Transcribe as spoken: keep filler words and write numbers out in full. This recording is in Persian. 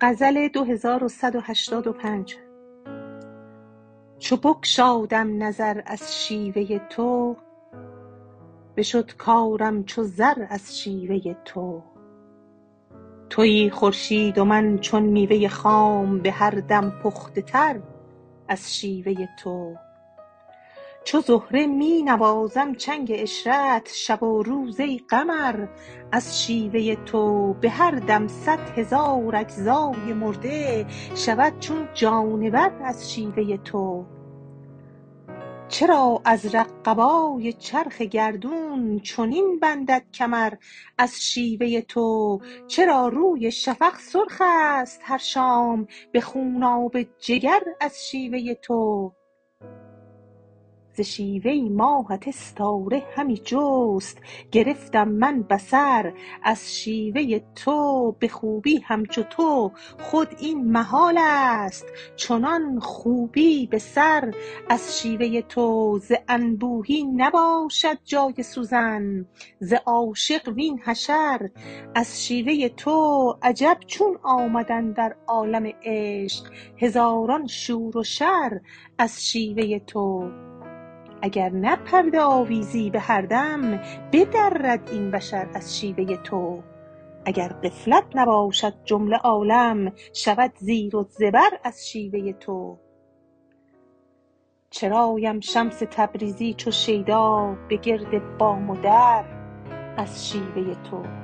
غزل دو هزار و صد و هشتاد و پنج. چو بگشادم نظر از شیوه تو، بشد کارم چو زر از شیوه تو. تویی خورشید و من چون میوه خام، به هر دم پخته تر از شیوه تو. چو زهره می نوازم چنگ عشرت، شب و روز ای قمر از شیوه تو. به هر دم صد هزار اجزای مرده، شود چون جانور از شیوه تو. چرا ازرق قبای چرخ گردون، چنین بندد کمر از شیوه تو. چرا روی شفق سرخ است هر شام، به خوناب جگر از شیوه تو. ز شیوه ماهت استاره همی جست، گرفتم من بصر از شیوه تو. به خوبی همچو تو خود این محال است، چنان خوبی به سر از شیوه تو. ز انبوهی نباشد جای سوزن، ز عاشق وین حشر از شیوه تو. عجب چون آمدن در عالم عشق، هزاران شور و شر از شیوه تو. اگر نه پرده آویزی به هر دم، بدرد این بشر از شیوه تو. اگر غفلت نباشد جمله عالم، شود زیر و زبر از شیوه تو. چرایم شمس تبریزی چو شیدا، به گرد بام و در از شیوه تو.